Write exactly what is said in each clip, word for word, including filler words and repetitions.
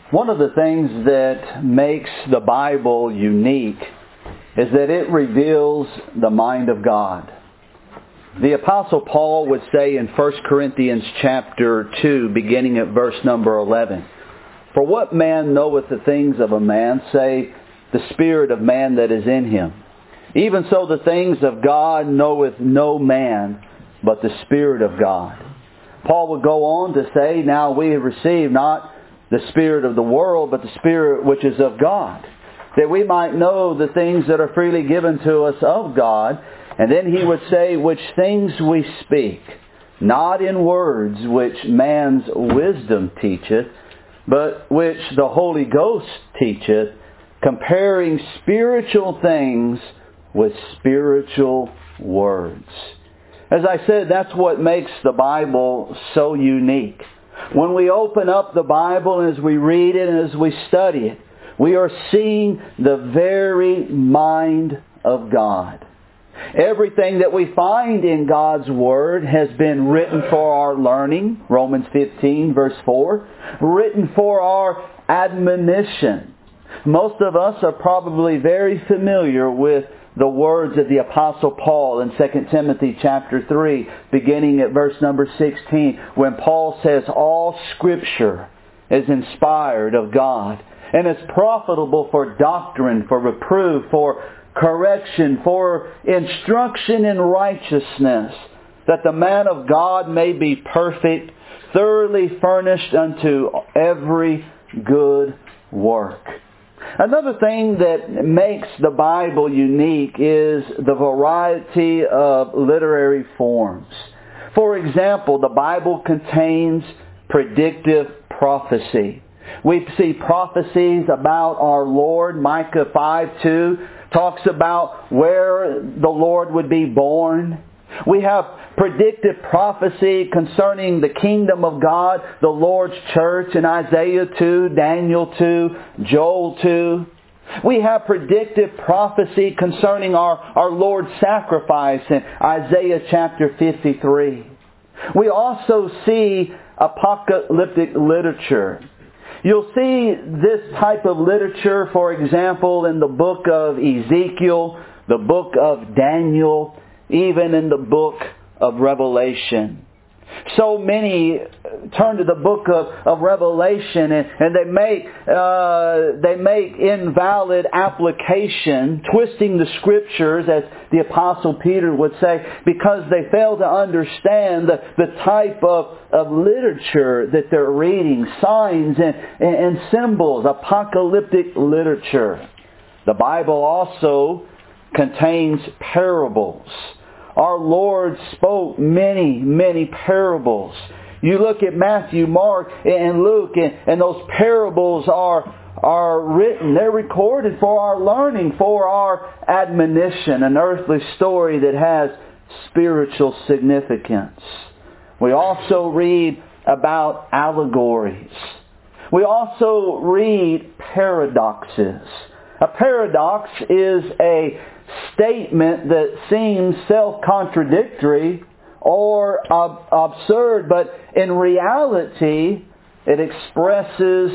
One of the things that makes the Bible unique is that it reveals the mind of God. The Apostle Paul would say in First Corinthians chapter two, beginning at verse number eleven, "For what man knoweth the things of a man, save the spirit of man that is in him? Even so the things of God knoweth no man, but the Spirit of God." Paul would go on to say, "Now we have received not the spirit of the world, but the Spirit which is of God, that we might know the things that are freely given to us of God." And then he would say, "Which things we speak, not in words which man's wisdom teacheth, but which the Holy Ghost teacheth, comparing spiritual things with spiritual words." As I said, that's what makes the Bible so unique. When we open up the Bible and as we read it and as we study it, we are seeing the very mind of God. Everything that we find in God's Word has been written for our learning, Romans fifteen verse four, written for our admonition. Most of us are probably very familiar with the words of the Apostle Paul in Second Timothy chapter three, beginning at verse number sixteen, when Paul says, "All Scripture is inspired of God, and is profitable for doctrine, for reproof, for correction, for instruction in righteousness, that the man of God may be perfect, thoroughly furnished unto every good work." Another thing that makes the Bible unique is the variety of literary forms. For example, the Bible contains predictive prophecy. We see prophecies about our Lord. Micah five two talks about where the Lord would be born. We have predictive prophecy concerning the kingdom of God, the Lord's church in Isaiah two, Daniel two, Joel two. We have predictive prophecy concerning our, our Lord's sacrifice in Isaiah chapter fifty-three. We also see apocalyptic literature. You'll see this type of literature, for example, in the book of Ezekiel, the book of Daniel, even in the book of Revelation. So many turn to the book of, of Revelation and, and they make uh, they make invalid application, twisting the Scriptures, as the Apostle Peter would say, because they fail to understand the, the type of, of literature that they're reading, signs and, and, and symbols, apocalyptic literature. The Bible also contains parables. Our Lord spoke many, many parables. You look at Matthew, Mark, and Luke, and, and those parables are, are written. They're recorded for our learning, for our admonition, an earthly story that has spiritual significance. We also read about allegories. We also read paradoxes. A paradox is a statement that seems self-contradictory or ab- absurd, but in reality it expresses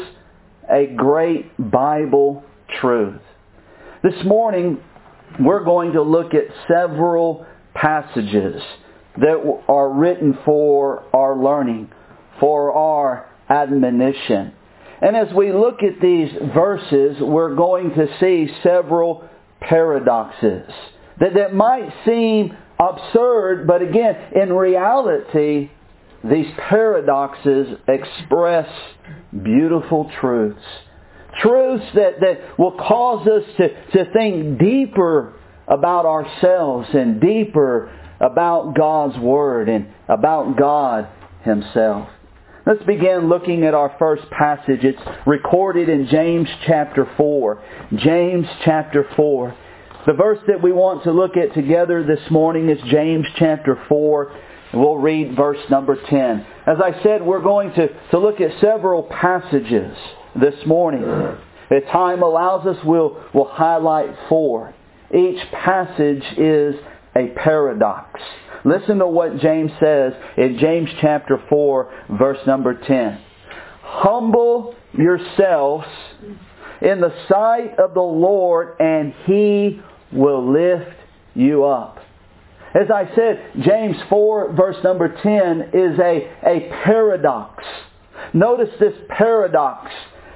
a great Bible truth. This morning we're going to look at several passages that are written for our learning, for our admonition. And as we look at these verses, we're going to see several paradoxes that, that might seem absurd, but again, in reality, these paradoxes express beautiful truths. Truths that, that will cause us to, to think deeper about ourselves and deeper about God's Word and about God Himself. Let's begin looking at our first passage. It's recorded in James chapter four. James chapter four. The verse that we want to look at together this morning is James chapter four. We'll read verse number ten. As I said, we're going to, to look at several passages this morning. If time allows us, we'll, we'll highlight four. Each passage is a paradox. Listen to what James says in James chapter four, verse number ten. "Humble yourselves in the sight of the Lord, and He will lift you up. As I said, James four verse number ten is a, a paradox. Notice this paradox.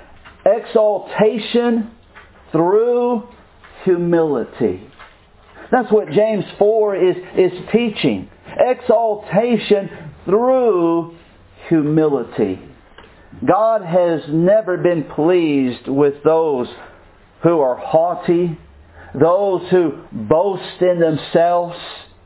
Exaltation through humility. That's what James four is, is teaching. Exaltation through humility. God has never been pleased with those who are haughty, those who boast in themselves.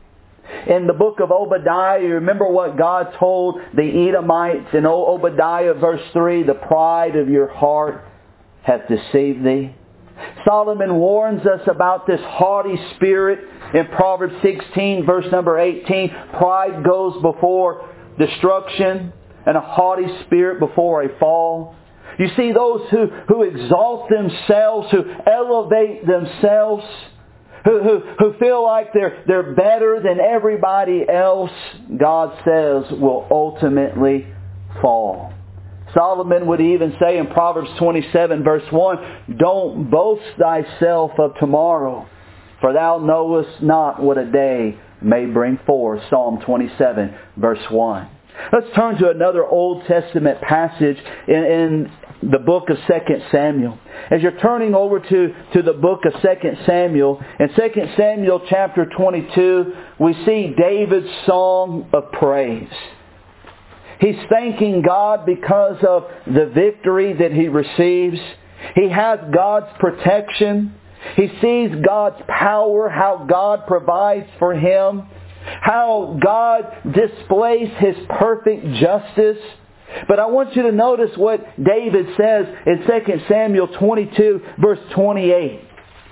In the book of Obadiah, you remember what God told the Edomites in Obadiah verse three, the pride of your heart hath deceived thee. Solomon warns us about this haughty spirit in Proverbs sixteen verse number eighteen. Pride goes before destruction, and a haughty spirit before a fall. You see, those who, who exalt themselves, who elevate themselves, who, who, who feel like they're, they're better than everybody else, God says will ultimately fall. Solomon would even say in Proverbs twenty-seven verse one, don't boast thyself of tomorrow, for thou knowest not what a day may bring forth. Psalm twenty-seven verse one. Let's turn to another Old Testament passage in, in the book of Second Samuel. As you're turning over to, to the book of Second Samuel, in Second Samuel chapter twenty-two, we see David's song of praise. He's thanking God because of the victory that he receives. He has God's protection. He sees God's power, how God provides for him, how God displays His perfect justice. But I want you to notice what David says in Second Samuel twenty-two verse twenty-eight.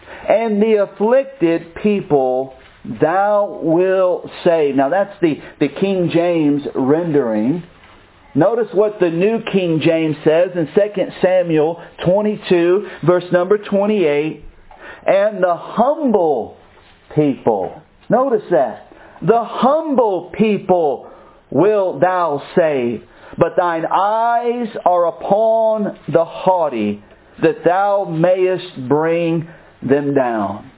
And the afflicted people thou wilt save. Now that's the, the King James rendering. Notice what the New King James says in Second Samuel twenty-two verse number twenty-eight. And the humble people. Notice that. The humble people wilt thou save, but thine eyes are upon the haughty, that thou mayest bring them down.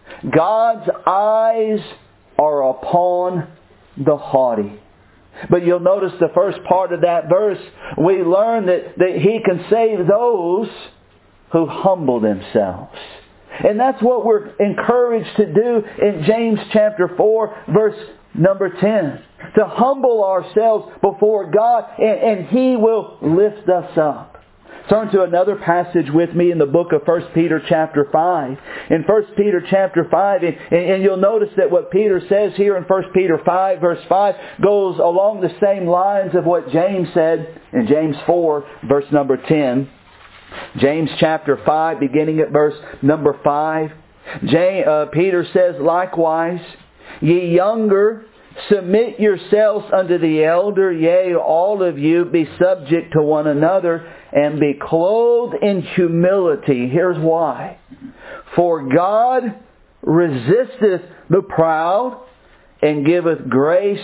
God's eyes are upon the haughty. But you'll notice the first part of that verse, we learn that, that He can save those who humble themselves. And that's what we're encouraged to do in James chapter four, verse number ten. To humble ourselves before God, and, and He will lift us up. Turn to another passage with me in the book of First Peter chapter five. In First Peter chapter five, and, and you'll notice that what Peter says here in First Peter five, verse five, goes along the same lines of what James said in James four, verse number ten. James chapter five, beginning at verse number five. James, uh, Peter says, likewise, ye younger, submit yourselves unto the elder, yea, all of you, be subject to one another, and be clothed in humility. Here's why. For God resisteth the proud, and giveth grace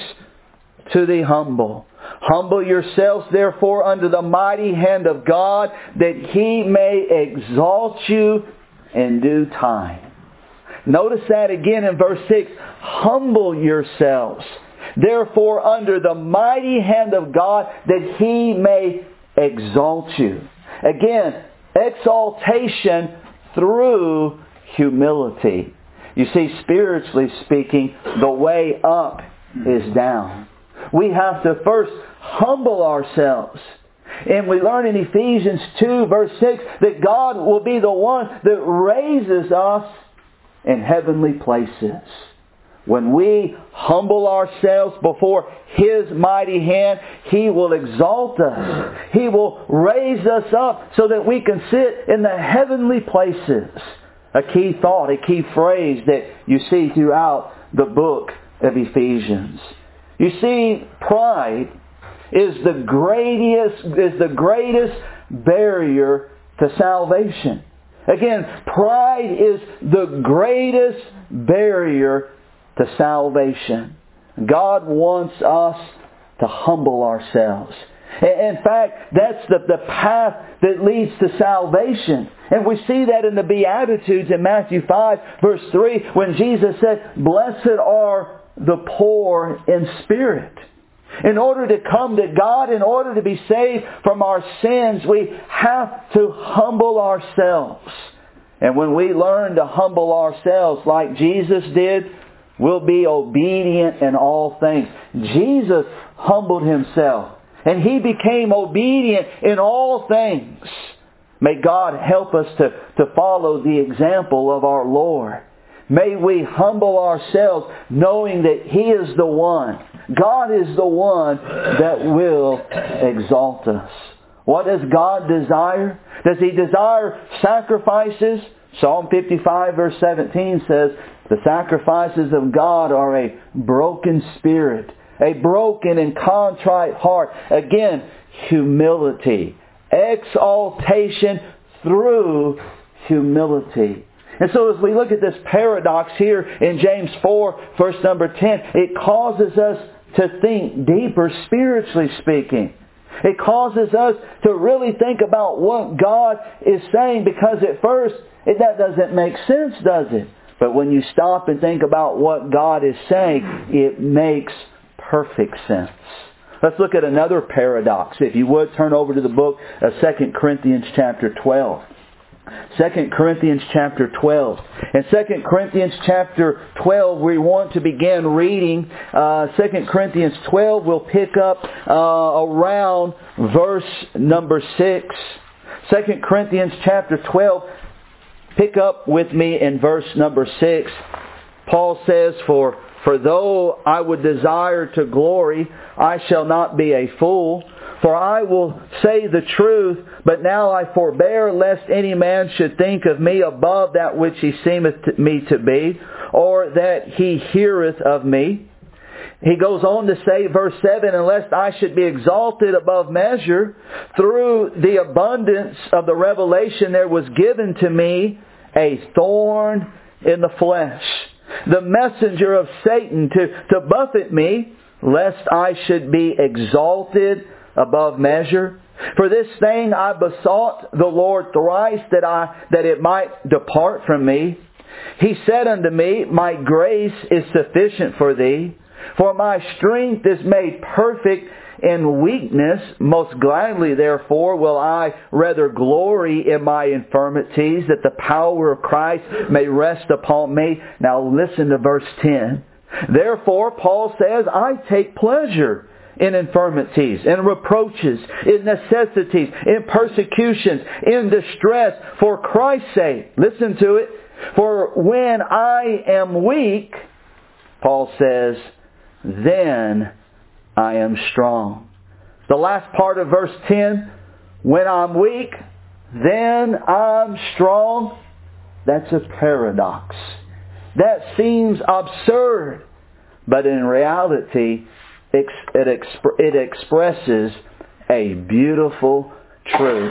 to the humble. Humble yourselves therefore under the mighty hand of God, that He may exalt you in due time. Notice that again in verse six. Humble yourselves therefore under the mighty hand of God, that He may exalt you. Again, exaltation through humility. You see, spiritually speaking, the way up is down. We have to first humble ourselves. And we learn in Ephesians two verse six that God will be the one that raises us in heavenly places. When we humble ourselves before His mighty hand, He will exalt us. He will raise us up so that we can sit in the heavenly places. A key thought, a key phrase that you see throughout the book of Ephesians. You see, pride is the greatest, is the greatest barrier to salvation. Again, pride is the greatest barrier to salvation. God wants us to humble ourselves. In fact, that's the, the path that leads to salvation. And we see that in the Beatitudes in Matthew five, verse three, when Jesus said, "Blessed are the poor in spirit." In order to come to God, in order to be saved from our sins, we have to humble ourselves. And when we learn to humble ourselves like Jesus did, we'll be obedient in all things. Jesus humbled Himself, and He became obedient in all things. May God help us to, to follow the example of our Lord. May we humble ourselves knowing that He is the one. God is the one that will exalt us. What does God desire? Does He desire sacrifices? Psalm fifty-five verse seventeen says, "The sacrifices of God are a broken spirit, a broken and contrite heart." Again, humility. Exaltation through humility. And so as we look at this paradox here in James four, verse number ten, it causes us to think deeper spiritually speaking. It causes us to really think about what God is saying, because at first it, that doesn't make sense, does it? But when you stop and think about what God is saying, it makes perfect sense. Let's look at another paradox. If you would, turn over to the book of Second Corinthians chapter twelve. Second Corinthians chapter twelve. In Second Corinthians chapter twelve, we want to begin reading uh, Second Corinthians twelve. We'll pick up uh, around verse number six. Second Corinthians chapter twelve, pick up with me in verse number six. Paul says, For, for though I would desire to glory, I shall not be a fool. For I will say the truth, but now I forbear, lest any man should think of me above that which he seemeth me to be, or that he heareth of me. He goes on to say, verse seven, And lest I should be exalted above measure, through the abundance of the revelation there was given to me a thorn in the flesh, the messenger of Satan to, to buffet me, lest I should be exalted above measure. For this thing I besought the Lord thrice, that I that it might depart from me. He said unto me, My grace is sufficient for thee, for my strength is made perfect in weakness. Most gladly, therefore, will I rather glory in my infirmities, that the power of Christ may rest upon me. Now listen to verse ten. Therefore, Paul says, I take pleasure in infirmities, in reproaches, in necessities, in persecutions, in distress, for Christ's sake. Listen to it. For when I am weak, Paul says, then I am strong. The last part of verse ten, when I'm weak, then I'm strong. That's a paradox. That seems absurd, but in reality, it, exp- it expresses a beautiful truth.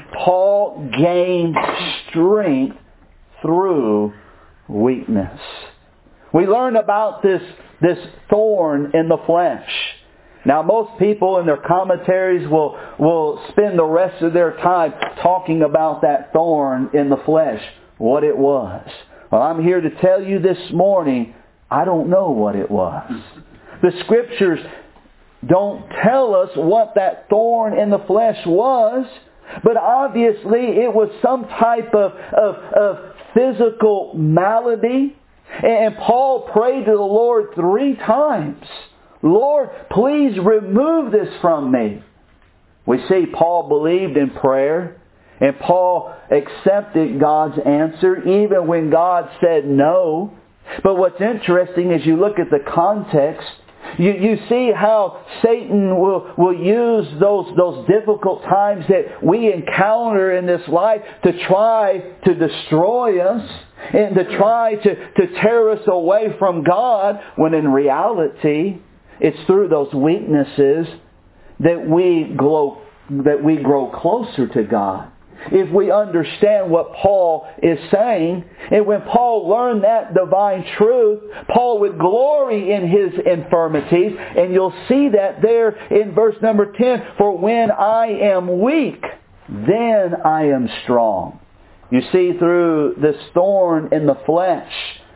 Paul gained strength through weakness. We learn about this, this thorn in the flesh. Now, most people in their commentaries will, will spend the rest of their time talking about that thorn in the flesh, what it was. Well, I'm here to tell you this morning, I don't know what it was. The Scriptures don't tell us what that thorn in the flesh was, but obviously it was some type of, of, of physical malady. And Paul prayed to the Lord three times, Lord, please remove this from me. We see Paul believed in prayer, and Paul accepted God's answer even when God said no. But what's interesting is you look at the context, you, you see how Satan will, will use those, those difficult times that we encounter in this life to try to destroy us and to try to, to tear us away from God, when in reality it's through those weaknesses that we grow, that we grow closer to God. if we understand what Paul is saying. And when Paul learned that divine truth, Paul would glory in his infirmities. And you'll see that there in verse number ten. For when I am weak, then I am strong. You see, through this thorn in the flesh,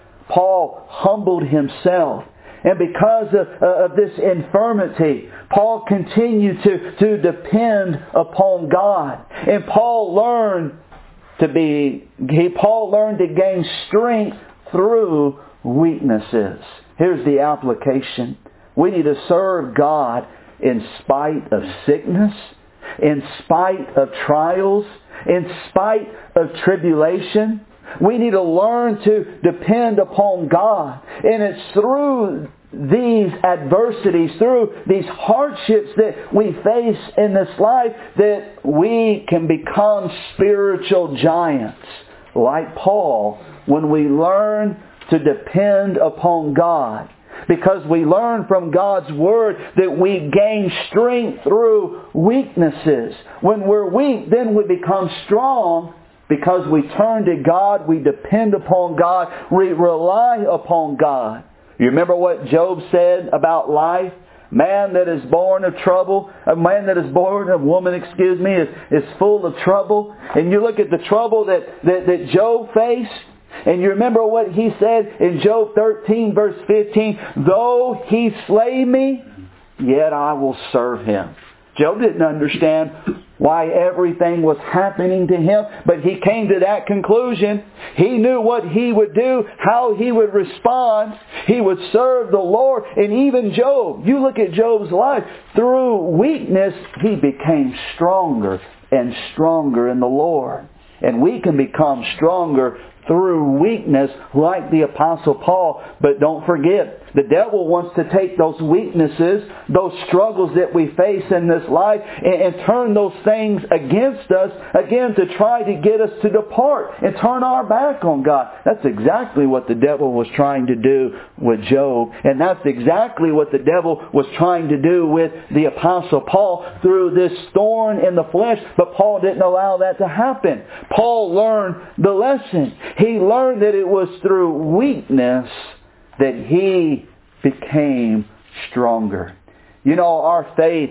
Paul humbled himself. And because of, uh, of this infirmity, Paul continued to, to depend upon God. And Paul learned to be, he, Paul learned to gain strength through weaknesses. Here's the application. We need to serve God in spite of sickness, in spite of trials, in spite of tribulation. We need to learn to depend upon God. And it's through these adversities, through these hardships that we face in this life, that we can become spiritual giants. Like Paul, when we learn to depend upon God. Because we learn from God's Word that we gain strength through weaknesses. When we're weak, then we become strong because we turn to God, we depend upon God, we rely upon God. You remember what Job said about life? Man that is born of trouble, a man that is born of woman, excuse me, is, is full of trouble. And you look at the trouble that, that, that Job faced, and you remember what he said in Job thirteen verse fifteen, though he slay me, yet I will serve him. Job didn't understand why everything was happening to him, but he came to that conclusion. He knew what he would do, how he would respond. He would serve the Lord. And even Job, you look at Job's life, through weakness, he became stronger and stronger in the Lord. And we can become stronger through weakness like the Apostle Paul. But don't forget, the devil wants to take those weaknesses, those struggles that we face in this life, and, and turn those things against us, again, to try to get us to depart and turn our back on God. That's exactly what the devil was trying to do with Job. And that's exactly what the devil was trying to do with the Apostle Paul through this thorn in the flesh. But Paul didn't allow that to happen. Paul learned the lesson. He learned that it was through weakness that he became stronger. You know, our faith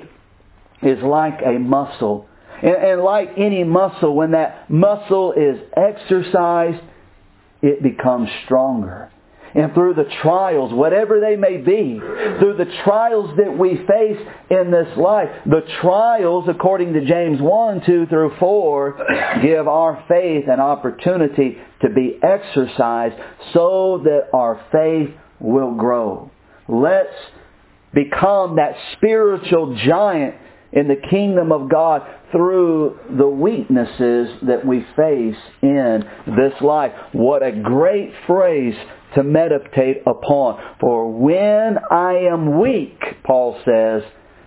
is like a muscle. And, and like any muscle, when that muscle is exercised, it becomes stronger. And through the trials, whatever they may be, through the trials that we face in this life, the trials, according to James one, two through four, give our faith an opportunity to be exercised so that our faith will grow. Let's become that spiritual giant in the kingdom of God through the weaknesses that we face in this life. What a great phrase to meditate upon. For when I am weak, Paul says,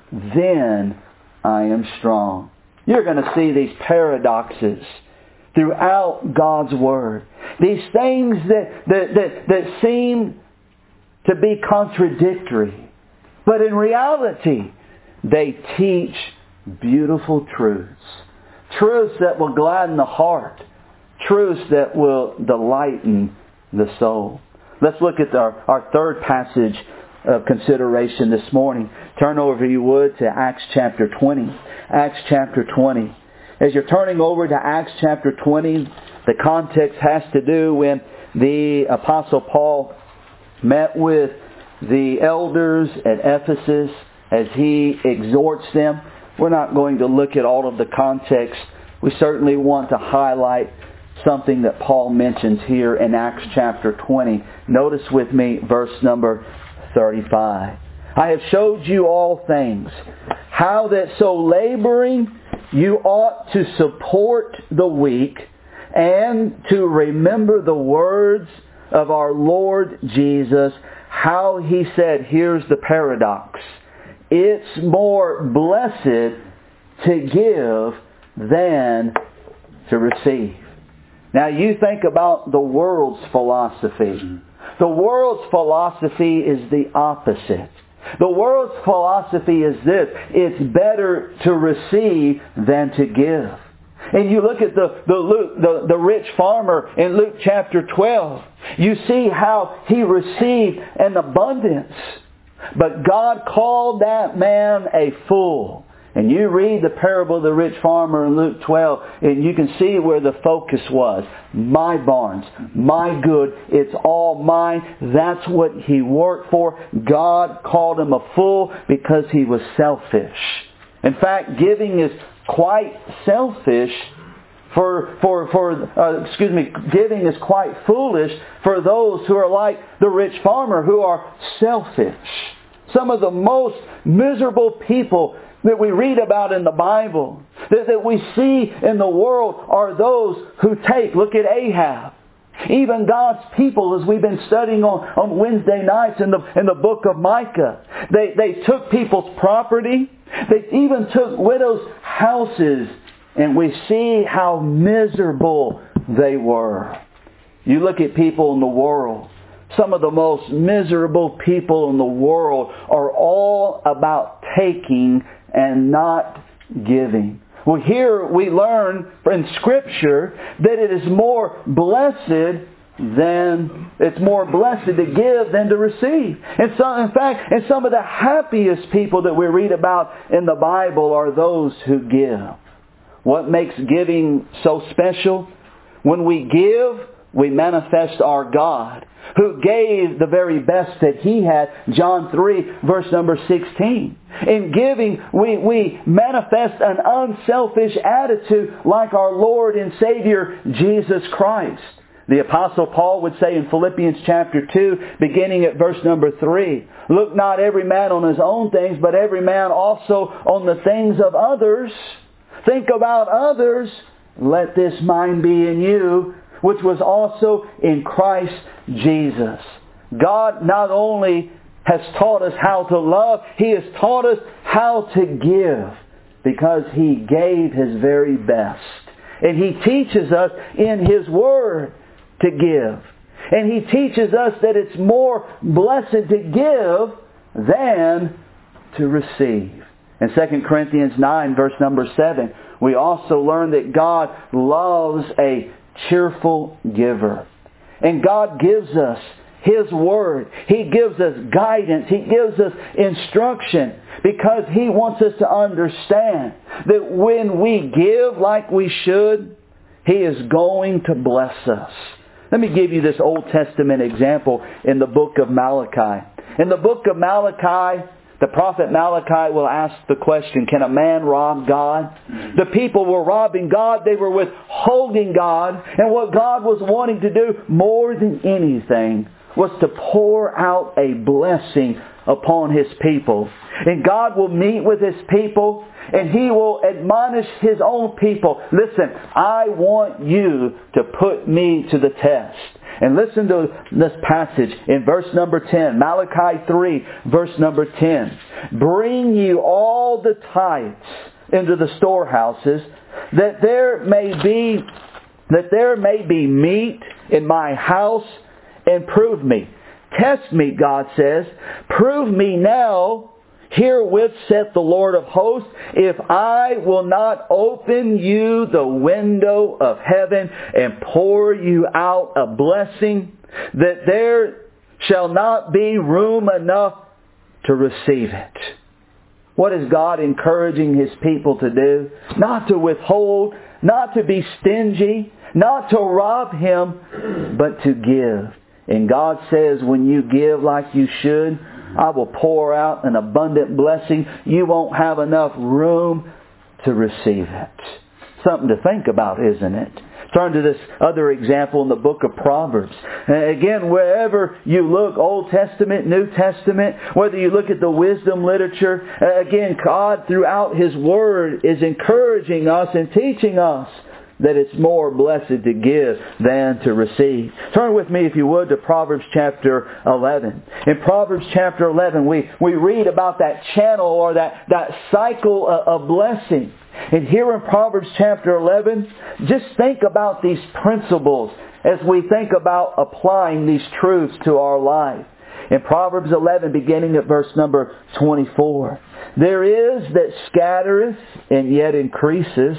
then I am strong. You're going to see these paradoxes throughout God's Word. These things that, that, that, that seem to be contradictory. But in reality, they teach beautiful truths. Truths that will gladden the heart. Truths that will delighten the soul. Let's look at our, our third passage of consideration this morning. Turn over, if you would, to Acts chapter twenty. Acts chapter twenty. As you're turning over to Acts chapter twenty, the context has to do when the Apostle Paul met with the elders at Ephesus as he exhorts them. We're not going to look at all of the context. We certainly want to highlight something that Paul mentions here in Acts chapter twenty. Notice with me verse number thirty-five. I have showed you all things, how that so laboring you ought to support the weak, and to remember the words of our Lord Jesus, how He said, here's the paradox, it's more blessed to give than to receive. Now you think about the world's philosophy. The world's philosophy is the opposite. The world's philosophy is this: it's better to receive than to give. And you look at the, the, Luke, the, the rich farmer in Luke chapter twelve. You see how he received an abundance. But God called that man a fool. And you read the parable of the rich farmer in Luke twelve, and you can see where the focus was. My barns, my good, it's all mine. That's what he worked for. God called him a fool because he was selfish. In fact, giving is quite selfish for, for, for uh, excuse me, giving is quite foolish for those who are like the rich farmer, who are selfish. Some of the most miserable people that we read about in the Bible, that, that we see in the world, are those who take, look at Ahab. Even God's people, as we've been studying on, on Wednesday nights in the, in the book of Micah, they, they took people's property. They even took widows' houses. And we see how miserable they were. You look at people in the world. Some of the most miserable people in the world are all about taking and not giving. Well, here we learn in Scripture that it is more blessed than it's more blessed to give than to receive. And so, in fact, and some of the happiest people that we read about in the Bible are those who give. What makes giving so special? When we give, we manifest our God, who gave the very best that He had. John three, verse number sixteen. In giving, we, we manifest an unselfish attitude like our Lord and Savior, Jesus Christ. The Apostle Paul would say in Philippians chapter two, beginning at verse number three, look not every man on his own things, but every man also on the things of others. Think about others. Let this mind be in you, which was also in Christ Jesus. God not only has taught us how to love, He has taught us how to give, because He gave His very best. And He teaches us in His Word to give. And He teaches us that it's more blessed to give than to receive. In Second Corinthians nine, verse number seven, we also learn that God loves a cheerful giver. And God gives us His Word. He gives us guidance. He gives us instruction, because He wants us to understand that when we give like we should, He is going to bless us. Let me give you this Old Testament example in the book of Malachi. In the book of Malachi, the prophet Malachi will ask the question, can a man rob God? The people were robbing God. They were withholding God. And what God was wanting to do more than anything was to pour out a blessing upon His people. And God will meet with His people, and He will admonish His own people. Listen, I want you to put me to the test. And listen to this passage in verse number ten. Malachi three, verse number ten. Bring you all the tithes into the storehouses, that there may be that there may be meat in my house, and prove me. Test me, God says. Prove me now. Herewith saith the Lord of hosts, if I will not open you the window of heaven and pour you out a blessing, that there shall not be room enough to receive it. What is God encouraging His people to do? Not to withhold, not to be stingy, not to rob Him, but to give. And God says, when you give like you should, I will pour out an abundant blessing. You won't have enough room to receive it. Something to think about, isn't it? Turn to this other example in the book of Proverbs. Again, wherever you look, Old Testament, New Testament, whether you look at the wisdom literature, again, God throughout His Word is encouraging us and teaching us that it's more blessed to give than to receive. Turn with me, if you would, to Proverbs chapter eleven. In Proverbs chapter eleven, we, we read about that channel or that, that cycle of, of blessing. And here in Proverbs chapter eleven, just think about these principles as we think about applying these truths to our life. In Proverbs eleven, beginning at verse number twenty-four, there is that scattereth and yet increases,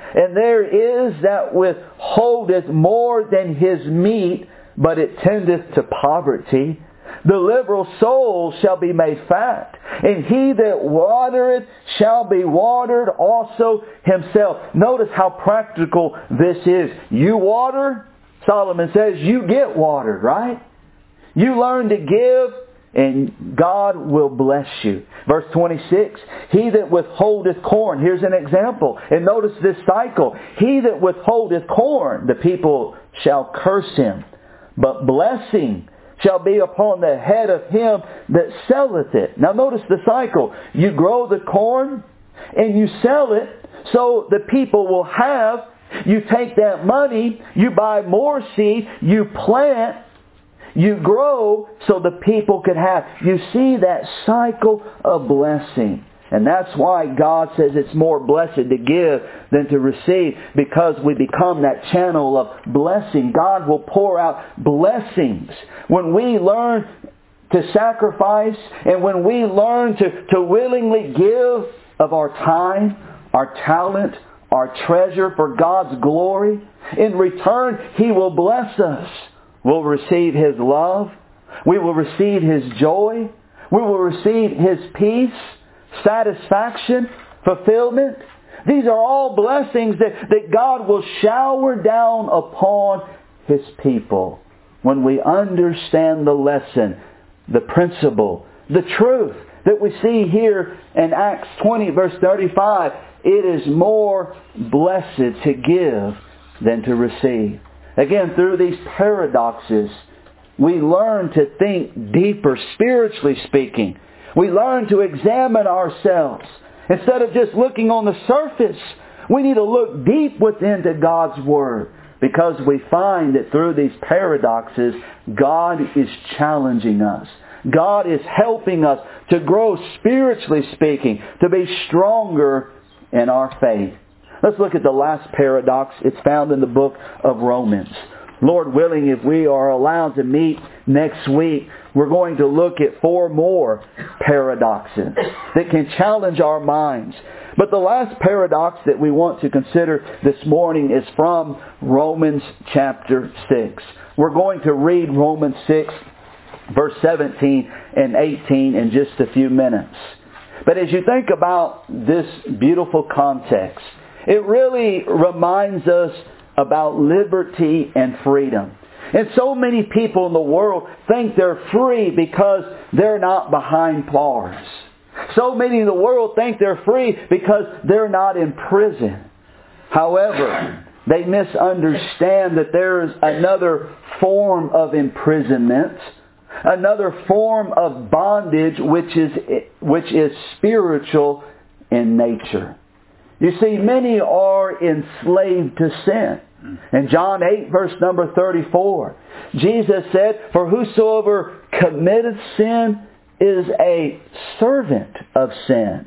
And there is that withholdeth more than his meat, but it tendeth to poverty. The liberal soul shall be made fat, and he that watereth shall be watered also himself. Notice how practical this is. You water, Solomon says, you get watered, right? You learn to give, and God will bless you. Verse twenty-six, he that withholdeth corn. Here's an example. And notice this cycle. He that withholdeth corn, the people shall curse him. But blessing shall be upon the head of him that selleth it. Now notice the cycle. You grow the corn and you sell it so the people will have. You take that money, you buy more seed, you plant, you grow so the people could have. You see that cycle of blessing. And that's why God says it's more blessed to give than to receive, because we become that channel of blessing. God will pour out blessings. When we learn to sacrifice and when we learn to, to willingly give of our time, our talent, our treasure for God's glory, in return He will bless us. We'll receive His love. We will receive His joy. We will receive His peace, satisfaction, fulfillment. These are all blessings that, that God will shower down upon His people when we understand the lesson, the principle, the truth that we see here in Acts twenty verse thirty-five. It is more blessed to give than to receive. Again, through these paradoxes, we learn to think deeper, spiritually speaking. We learn to examine ourselves. Instead of just looking on the surface, we need to look deep within to God's Word, because we find that through these paradoxes, God is challenging us. God is helping us to grow spiritually speaking, to be stronger in our faith. Let's look at the last paradox. It's found in the book of Romans. Lord willing, if we are allowed to meet next week, we're going to look at four more paradoxes that can challenge our minds. But the last paradox that we want to consider this morning is from Romans chapter six. We're going to read Romans six, verse seventeen and eighteen in just a few minutes. But as you think about this beautiful context, it really reminds us about liberty and freedom. And so many people in the world think they're free because they're not behind bars. So many in the world think they're free because they're not in prison. However, they misunderstand that there is another form of imprisonment, another form of bondage which is which is spiritual in nature. You see, many are enslaved to sin. In John eight, verse number thirty-four, Jesus said, "For whosoever committeth sin is a servant of sin."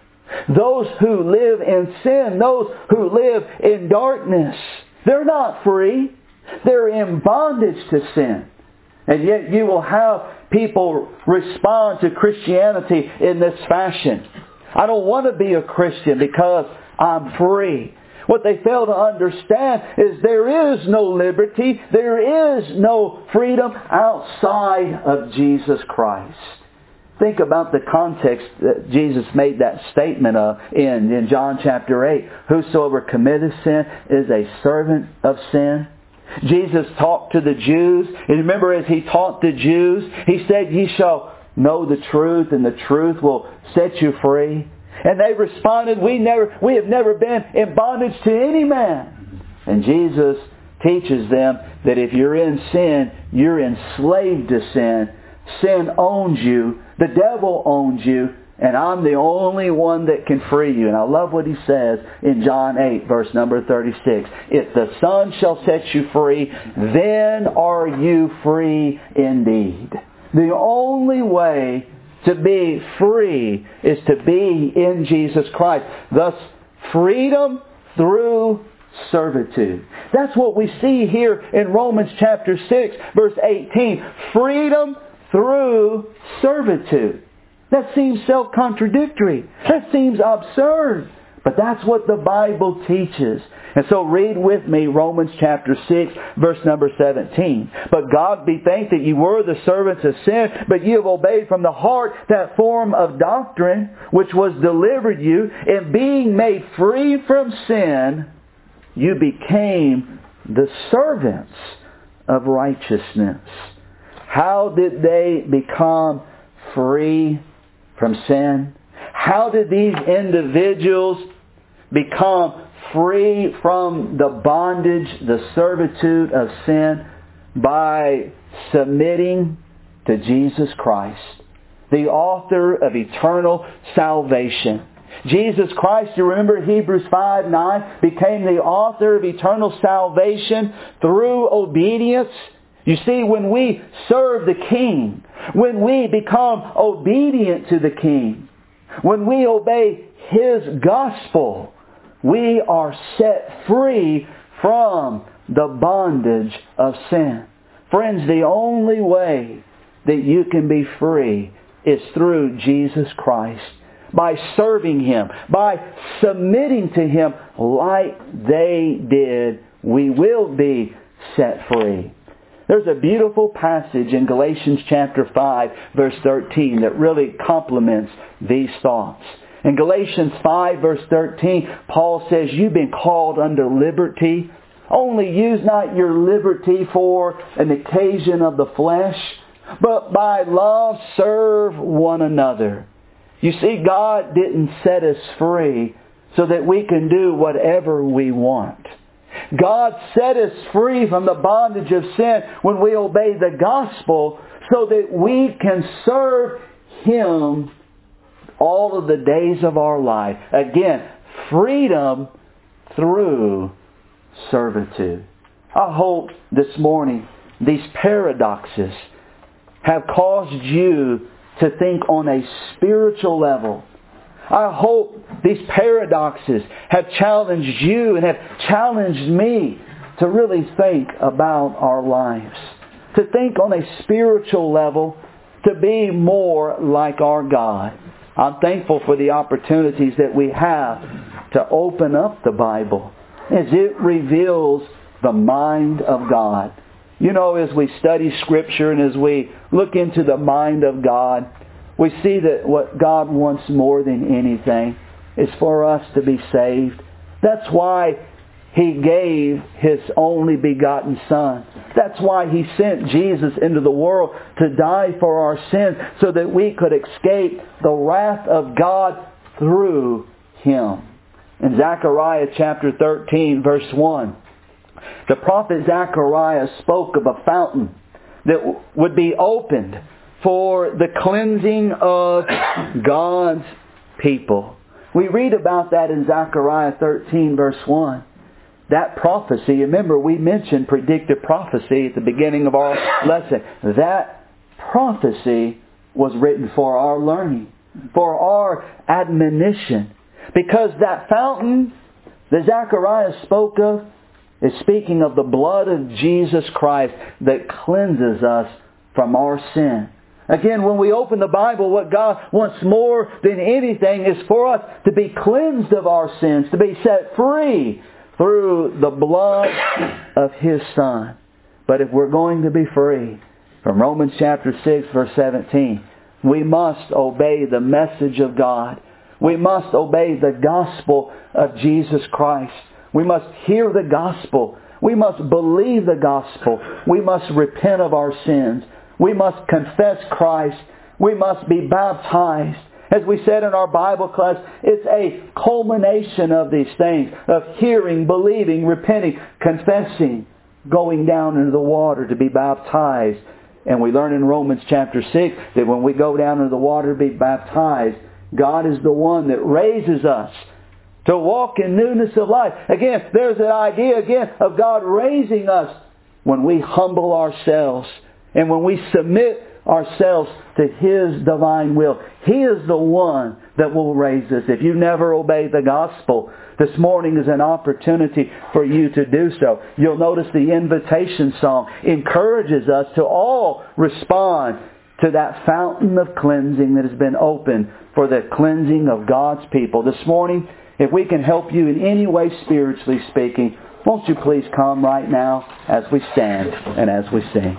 Those who live in sin, those who live in darkness, they're not free. They're in bondage to sin. And yet you will have people respond to Christianity in this fashion. I don't want to be a Christian because I'm free. What they fail to understand is there is no liberty, there is no freedom outside of Jesus Christ. Think about the context that Jesus made that statement of in, in John chapter eight. Whosoever committeth sin is a servant of sin. Jesus talked to the Jews. And remember, as He taught the Jews, He said, "Ye shall know the truth, and the truth will set you free." And they responded, we never, we have never been in bondage to any man. And Jesus teaches them that if you're in sin, you're enslaved to sin. Sin owns you. The devil owns you. And I'm the only one that can free you. And I love what He says in John eight, verse number thirty-six. If the Son shall set you free, then are you free indeed. The only way to be free is to be in Jesus Christ. Thus, freedom through servitude. That's what we see here in Romans chapter six, verse eighteen. Freedom through servitude. That seems self-contradictory. That seems absurd. But that's what the Bible teaches. And so read with me Romans chapter six, verse number seventeen. But God be thanked that you were the servants of sin, but you have obeyed from the heart that form of doctrine which was delivered you, and being made free from sin, you became the servants of righteousness. How did they become free from sin? How did these individuals become free from the bondage, the servitude of sin? By submitting to Jesus Christ, the author of eternal salvation. Jesus Christ, you remember Hebrews five nine, became the author of eternal salvation through obedience. You see, when we serve the King, when we become obedient to the King, when we obey His gospel, we are set free from the bondage of sin. Friends, the only way that you can be free is through Jesus Christ. By serving Him, by submitting to Him like they did, we will be set free. There's a beautiful passage in Galatians chapter five, verse thirteen that really complements these thoughts. In Galatians five, verse thirteen, Paul says, you've been called under liberty. Only use not your liberty for an occasion of the flesh, but by love serve one another. You see, God didn't set us free so that we can do whatever we want. God set us free from the bondage of sin when we obey the gospel so that we can serve Him all of the days of our life. Again, freedom through servitude. I hope this morning these paradoxes have caused you to think on a spiritual level. I hope these paradoxes have challenged you and have challenged me to really think about our lives. To think on a spiritual level, to be more like our God. I'm thankful for the opportunities that we have to open up the Bible as it reveals the mind of God. You know, as we study Scripture and as we look into the mind of God, we see that what God wants more than anything is for us to be saved. That's why He gave His only begotten Son. That's why He sent Jesus into the world to die for our sins so that we could escape the wrath of God through Him. In Zechariah chapter thirteen, verse one, the prophet Zechariah spoke of a fountain that would be opened for the cleansing of God's people. We read about that in Zechariah thirteen, verse one. That prophecy, remember we mentioned predictive prophecy at the beginning of our lesson. That prophecy was written for our learning, for our admonition. Because that fountain that Zechariah spoke of is speaking of the blood of Jesus Christ that cleanses us from our sin. Again, when we open the Bible, what God wants more than anything is for us to be cleansed of our sins, to be set free through the blood of His Son. But if we're going to be free, from Romans chapter six, verse seventeen, we must obey the message of God. We must obey the gospel of Jesus Christ. We must hear the gospel. We must believe the gospel. We must repent of our sins. We must confess Christ. We must be baptized. As we said in our Bible class, it's a culmination of these things, of hearing, believing, repenting, confessing, going down into the water to be baptized. And we learn in Romans chapter six that when we go down into the water to be baptized, God is the one that raises us to walk in newness of life. Again, there's an idea again of God raising us when we humble ourselves and when we submit ourselves to His divine will. He is the one that will raise us. If you never obeyed the gospel, this morning is an opportunity for you to do so. You'll notice the invitation song encourages us to all respond to that fountain of cleansing that has been opened for the cleansing of God's people. This morning, if we can help you in any way spiritually speaking, won't you please come right now as we stand and as we sing.